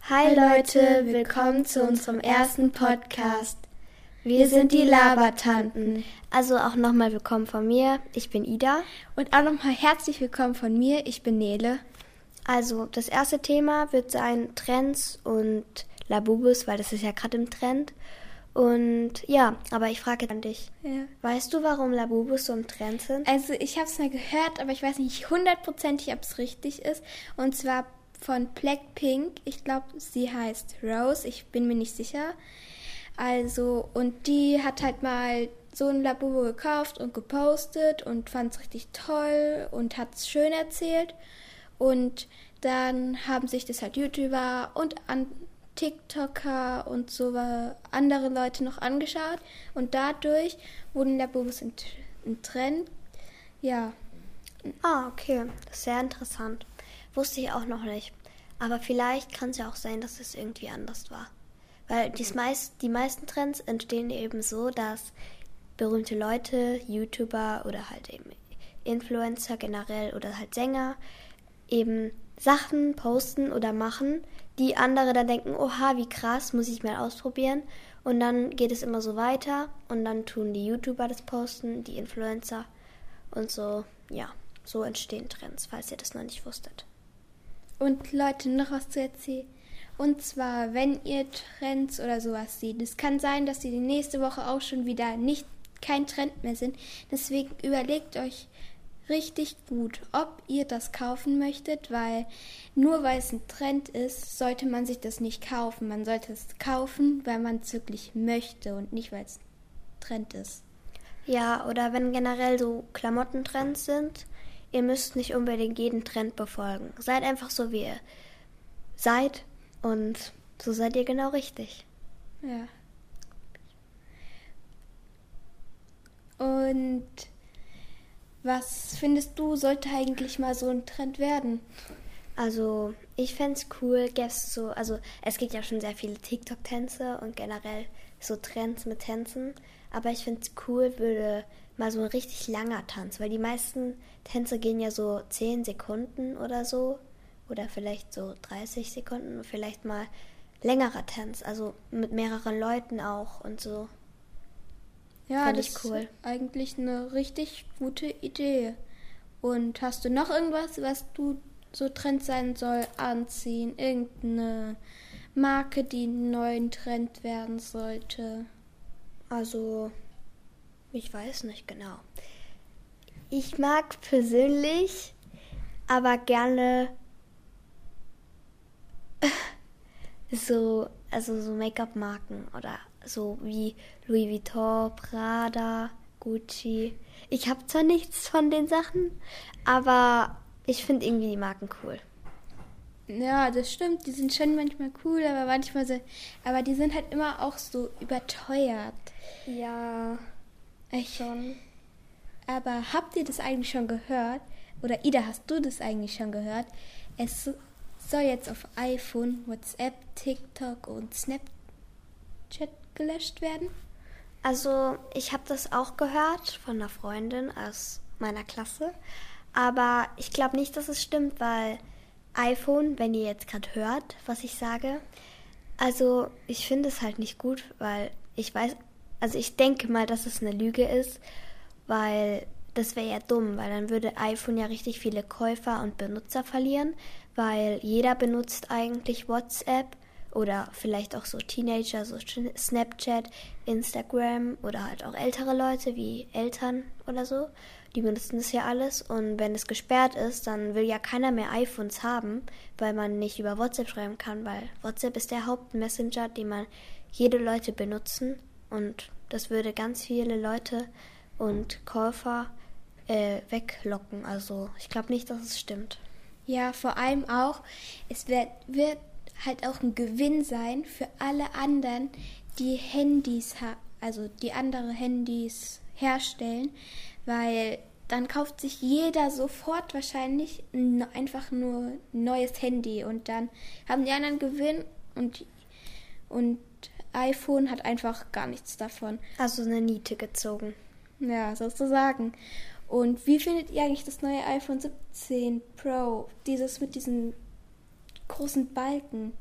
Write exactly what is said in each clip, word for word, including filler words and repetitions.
Hi Leute, willkommen zu unserem ersten Podcast. Wir sind die Labertanten. Also auch nochmal willkommen von mir, ich bin Ida. Und auch nochmal herzlich willkommen von mir, ich bin Nele. Also das erste Thema wird sein Trends und Labubus, weil das ist ja gerade im Trend. Und ja, aber ich frage an dich. Ja. Weißt du, warum Labubus so im Trend sind? Also ich habe es mal gehört, aber ich weiß nicht hundertprozentig, ob es richtig ist. Und zwar von Blackpink. Ich glaube, sie heißt Rose. Ich bin mir nicht sicher. Also, und die hat halt mal so ein Labubu gekauft und gepostet und fand es richtig toll und hat es schön erzählt. Und dann haben sich das halt YouTuber und an TikToker und so andere Leute noch angeschaut. Und dadurch wurden Labubus in, in Trend. Ja. Ah, okay. Das ist sehr interessant. Wusste ich auch noch nicht. Aber vielleicht kann es ja auch sein, dass es irgendwie anders war. Weil die, meist, die meisten Trends entstehen eben so, dass berühmte Leute, YouTuber oder halt eben Influencer generell oder halt Sänger eben Sachen posten oder machen, die andere dann denken, oha, wie krass, muss ich mal ausprobieren. Und dann geht es immer so weiter und dann tun die YouTuber das posten, die Influencer und so, ja, so entstehen Trends, falls ihr das noch nicht wusstet. Und Leute, noch was zu erzählen. Und zwar, wenn ihr Trends oder sowas seht, es kann sein, dass sie die nächste Woche auch schon wieder nicht kein Trend mehr sind. Deswegen überlegt euch richtig gut, ob ihr das kaufen möchtet, weil nur weil es ein Trend ist, sollte man sich das nicht kaufen. Man sollte es kaufen, weil man es wirklich möchte und nicht, weil es ein Trend ist. Ja, oder wenn generell so Klamottentrends sind, ihr müsst nicht unbedingt jeden Trend befolgen. Seid einfach so, wie ihr seid und so seid ihr genau richtig. Ja. Und was findest du, sollte eigentlich mal so ein Trend werden? Also, ich fände es cool, gäbe es so, also es gibt ja schon sehr viele TikTok-Tänze und generell so Trends mit Tänzen, aber ich finde es cool, würde mal so ein richtig langer Tanz, weil die meisten Tänze gehen ja so zehn Sekunden oder so, oder vielleicht so dreißig Sekunden, vielleicht mal längerer Tanz, also mit mehreren Leuten auch und so. Ja, das ist cool. Eigentlich eine richtig gute Idee. Und hast du noch irgendwas, was du so Trend sein soll, anziehen? Irgendeine Marke, die einen neuen Trend werden sollte? Also, ich weiß nicht genau. Ich mag persönlich aber gerne so, also so Make-up-Marken oder so wie Louis Vuitton, Prada, Gucci. Ich habe zwar nichts von den Sachen, aber ich finde irgendwie die Marken cool. Ja, das stimmt. Die sind schon manchmal cool, aber manchmal so. Aber die sind halt immer auch so überteuert. Ja, echt schon. Aber habt ihr das eigentlich schon gehört? Oder Ida, hast du das eigentlich schon gehört? Es soll jetzt auf iPhone, WhatsApp, TikTok und Snapchat gelöscht werden? Also ich habe das auch gehört von einer Freundin aus meiner Klasse, aber ich glaube nicht, dass es stimmt, weil iPhone, wenn ihr jetzt gerade hört, was ich sage, also ich finde es halt nicht gut, weil ich weiß, also ich denke mal, dass es eine Lüge ist, weil das wäre ja dumm, weil dann würde iPhone ja richtig viele Käufer und Benutzer verlieren, weil jeder benutzt eigentlich WhatsApp oder vielleicht auch so Teenager, so Snapchat, Instagram oder halt auch ältere Leute wie Eltern oder so. Die benutzen das ja alles und wenn es gesperrt ist, dann will ja keiner mehr iPhones haben, weil man nicht über WhatsApp schreiben kann, weil WhatsApp ist der Hauptmessenger, den man jede Leute benutzen und das würde ganz viele Leute und Käufer äh, weglocken. Also ich glaube nicht, dass es stimmt. Ja, vor allem auch, es wird, wird halt auch ein Gewinn sein für alle anderen, die Handys, ha- also die andere Handys herstellen, weil dann kauft sich jeder sofort wahrscheinlich n- einfach nur ein neues Handy und dann haben die anderen Gewinn und, und iPhone hat einfach gar nichts davon. Also eine Niete gezogen. Ja, sozusagen. Und wie findet ihr eigentlich das neue iPhone siebzehn Pro? Dieses mit diesen großen Balken.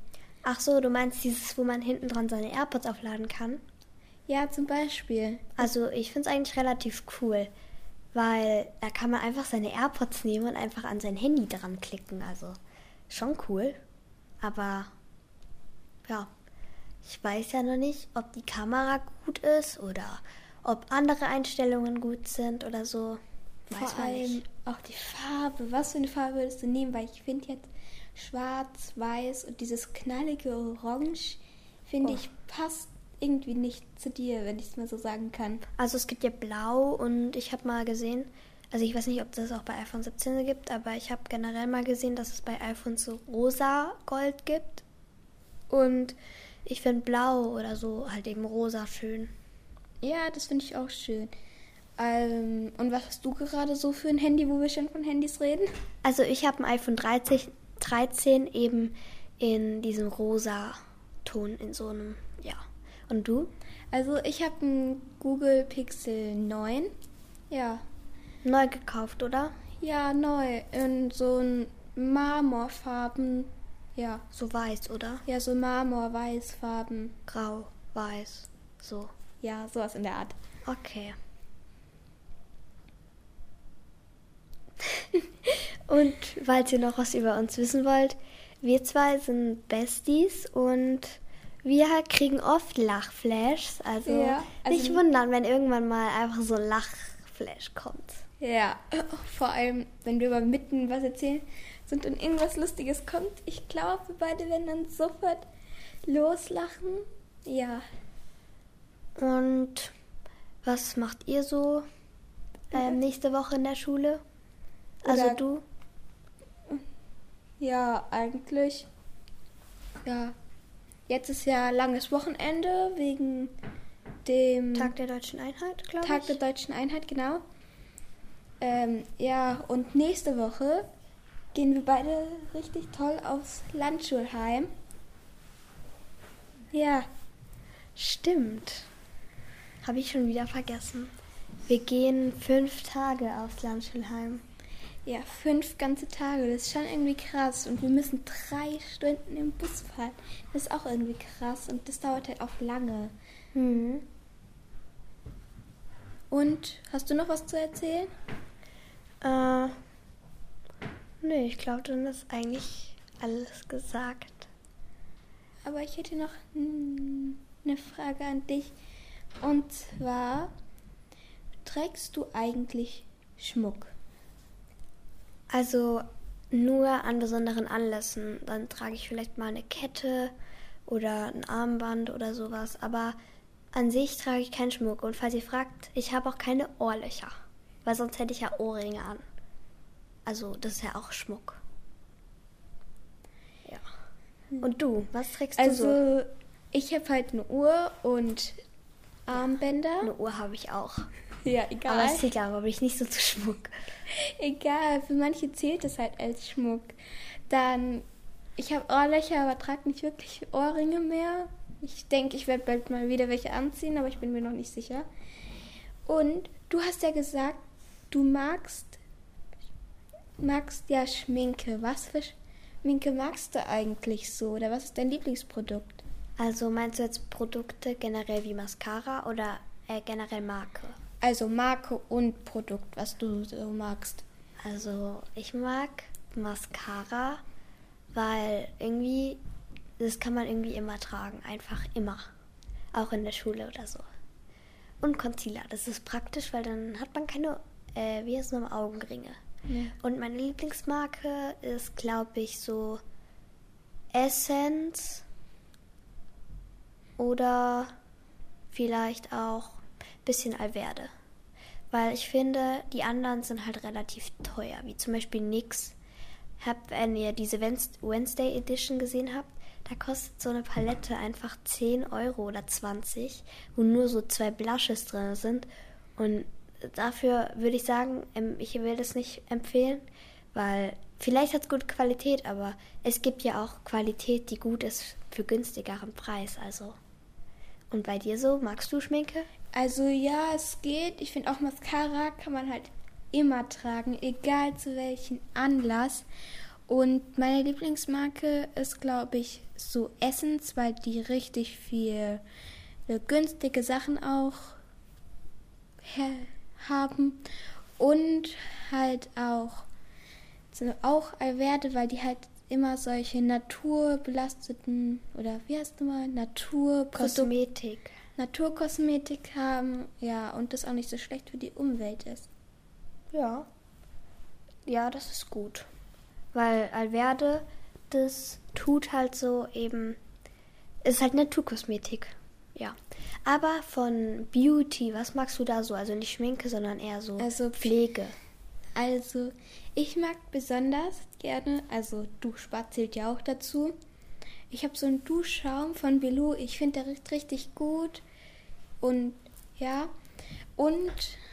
Ach so, du meinst dieses, wo man hinten dran seine AirPods aufladen kann? Ja, zum Beispiel. Also ich finde es eigentlich relativ cool, weil da kann man einfach seine AirPods nehmen und einfach an sein Handy dran klicken. Also schon cool. Aber ja, ich weiß ja noch nicht, ob die Kamera gut ist oder ob andere Einstellungen gut sind oder so. Weiß Vor man allem nicht. auch die Farbe. Was für eine Farbe würdest du nehmen? Weil ich finde jetzt schwarz, weiß und dieses knallige Orange, finde Oh. ich, passt irgendwie nicht zu dir, wenn ich es mal so sagen kann. Also es gibt ja Blau und ich habe mal gesehen, also ich weiß nicht, ob das auch bei iPhone siebzehn gibt, aber ich habe generell mal gesehen, dass es bei iPhone so rosa Gold gibt. Und ich finde Blau oder so halt eben rosa schön. Ja, das finde ich auch schön. Ähm, und was hast du gerade so für ein Handy, wo wir schon von Handys reden? Also ich habe ein iPhone dreizehn, dreizehn eben in diesem rosa Ton, in so einem, ja. Und du? Also ich habe ein Google Pixel neun. Ja, Neu gekauft, oder? ja, neu. In so ein Marmorfarben. Ja, So weiß, oder? ja, so Marmor-Weißfarben. Grau, weiß, so. Ja, sowas in der Art. Okay. Und falls ihr noch was über uns wissen wollt, wir zwei sind Besties und wir kriegen oft Lachflashs. Also, Ja, also- nicht wundern, wenn irgendwann mal einfach so ein Lachflash kommt. Ja, vor allem, wenn wir mal mitten was erzählen sind und irgendwas Lustiges kommt. Ich glaube, wir beide werden dann sofort loslachen. Ja, Und was macht ihr so ähm, nächste Woche in der Schule? Also Oder- du? ja, eigentlich. Ja, jetzt ist ja langes Wochenende wegen dem Tag der Deutschen Einheit, glaube ich. Tag der Deutschen Einheit, genau. Ähm, ja, und nächste Woche gehen wir beide richtig toll aufs Landschulheim. Ja, Stimmt. Habe ich schon wieder vergessen. Wir gehen fünf Tage aufs Landschulheim. ja, fünf ganze Tage, das ist schon irgendwie krass. Und wir müssen drei Stunden im Bus fahren. Das ist auch irgendwie krass und das dauert halt auch lange. Mhm. Und hast du noch was zu erzählen? Äh, nee, ich glaube, dann ist eigentlich alles gesagt. Aber ich hätte noch mm, eine Frage an dich. Und zwar, trägst du eigentlich Schmuck? Also nur an besonderen Anlässen. Dann trage ich vielleicht mal eine Kette oder ein Armband oder sowas. Aber an sich trage ich keinen Schmuck. Und falls ihr fragt, ich habe auch keine Ohrlöcher. Weil sonst hätte ich ja Ohrringe an. Also das ist ja auch Schmuck. Ja. Und du, was trägst du so? Also, ich habe halt eine Uhr und Armbänder. Eine Uhr habe ich auch. Ja, Aber egal. es zählt aber ich nicht so zu Schmuck. Egal, für manche zählt es halt als Schmuck. Dann, ich habe Ohrlöcher, aber trage nicht wirklich Ohrringe mehr. Ich denke, ich werde bald mal wieder welche anziehen, aber ich bin mir noch nicht sicher. Und du hast ja gesagt, du magst, magst ja Schminke. Was für Schminke magst du eigentlich so? Oder was ist dein Lieblingsprodukt? Also meinst du jetzt Produkte generell wie Mascara oder äh, generell Marke? Also Marke und Produkt, was du so magst. Also ich mag Mascara, weil irgendwie, das kann man irgendwie immer tragen, einfach immer. Auch in der Schule oder so. Und Concealer, das ist praktisch, weil dann hat man keine, äh, wie heißt es nochmal, Augenringe. Ja. Und meine Lieblingsmarke ist, glaube ich, so Essence oder vielleicht auch ein bisschen Alverde. Weil ich finde, die anderen sind halt relativ teuer, wie zum Beispiel N Y X. Habt, wenn ihr diese Wednesday Edition gesehen habt, da kostet so eine Palette einfach zehn Euro oder zwanzig, wo nur so zwei Blushes drin sind. Und dafür würde ich sagen, ähm, ich will das nicht empfehlen, weil vielleicht hat es gute Qualität, aber es gibt ja auch Qualität, die gut ist für günstigeren Preis. Also. Und bei dir so, magst du Schminke? Also ja, es geht. Ich finde auch Mascara kann man halt immer tragen, egal zu welchem Anlass. Und meine Lieblingsmarke ist, glaube ich, so Essence, weil die richtig viel äh, günstige Sachen auch her- haben. Und halt auch, so auch Alverde, weil die halt immer solche naturbelasteten, oder wie heißt das mal, Naturprodukte. Kosmetik. Naturkosmetik haben, ja, und das auch nicht so schlecht für die Umwelt ist. Ja. Ja, das ist gut. Weil Alverde, das tut halt so eben, ist halt Naturkosmetik. Ja. Aber von Beauty, was magst du da so? Also nicht Schminke, sondern eher so Also Pflege. Also, ich mag besonders gerne, also Duschbad zählt ja auch dazu. Ich habe so einen Duschschaum von Belu, ich finde der riecht richtig gut. Und ja, und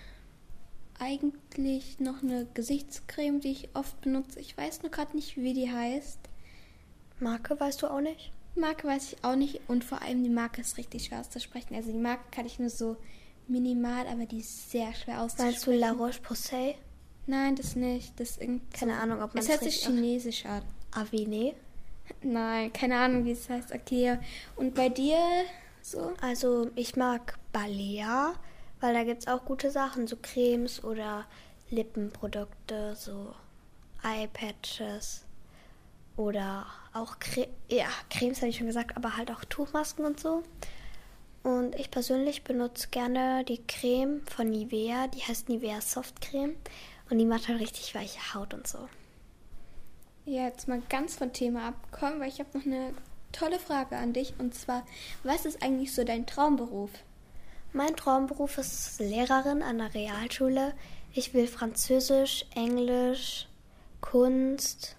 eigentlich noch eine Gesichtscreme, die ich oft benutze. Ich weiß nur gerade nicht, wie die heißt. Marke weißt du auch nicht? Marke weiß ich auch nicht und vor allem die Marke ist richtig schwer auszusprechen. Also die Marke kann ich nur so minimal, aber die ist sehr schwer auszusprechen. Meinst du La Roche-Posay? Nein, das nicht. Das ist irgend Keine so. Ahnung, ob man Es es hört sich richtig chinesisch an. Avene. Nein, keine Ahnung, wie es heißt. Okay. Und bei dir so? Also ich mag Balea, weil da gibt es auch gute Sachen, so Cremes oder Lippenprodukte, so Eyepatches oder auch Cre ja, Cremes, habe ich schon gesagt, aber halt auch Tuchmasken und so. Und ich persönlich benutze gerne die Creme von Nivea, die heißt Nivea Soft Creme und die macht halt richtig weiche Haut und so. Ja, jetzt mal ganz vom Thema abkommen, weil ich habe noch eine tolle Frage an dich. Und zwar, was ist eigentlich so dein Traumberuf? Mein Traumberuf ist Lehrerin an der Realschule. Ich will Französisch, Englisch, Kunst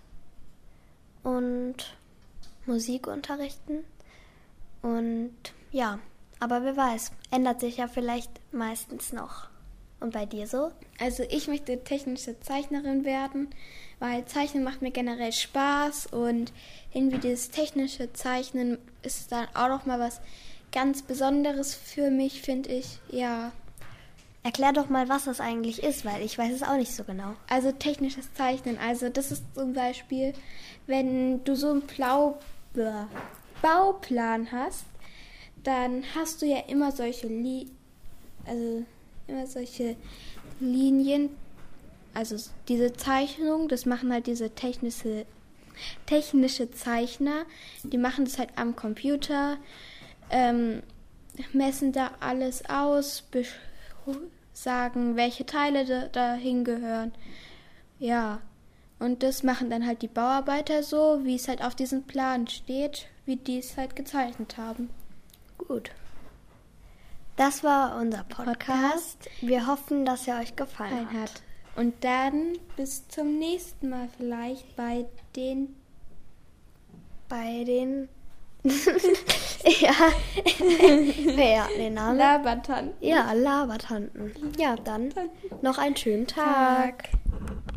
und Musik unterrichten. Und ja, aber wer weiß, ändert sich ja vielleicht meistens noch. Und bei dir so? Also ich möchte technische Zeichnerin werden, weil Zeichnen macht mir generell Spaß und irgendwie dieses technische Zeichnen ist dann auch noch mal was ganz Besonderes für mich, finde ich. Ja. Erklär doch mal, was das eigentlich ist, weil ich weiß es auch nicht so genau. Also technisches Zeichnen, also das ist zum Beispiel, wenn du so einen Blau Bauplan hast, dann hast du ja immer solche Li also immer solche Linien, also diese Zeichnung, das machen halt diese technische, technische Zeichner, die machen das halt am Computer, ähm, messen da alles aus, sagen, welche Teile da, dahin gehören. Ja, und das machen dann halt die Bauarbeiter so, wie es halt auf diesem Plan steht, wie die es halt gezeichnet haben. Gut. Das war unser Podcast. Podcast. Wir hoffen, dass er euch gefallen hat. hat. Und dann bis zum nächsten Mal vielleicht bei den... Bei den... ja. ja, den Namen. Labertanten. Ja, Labertanten. Ja, dann noch einen schönen Tag. Tag.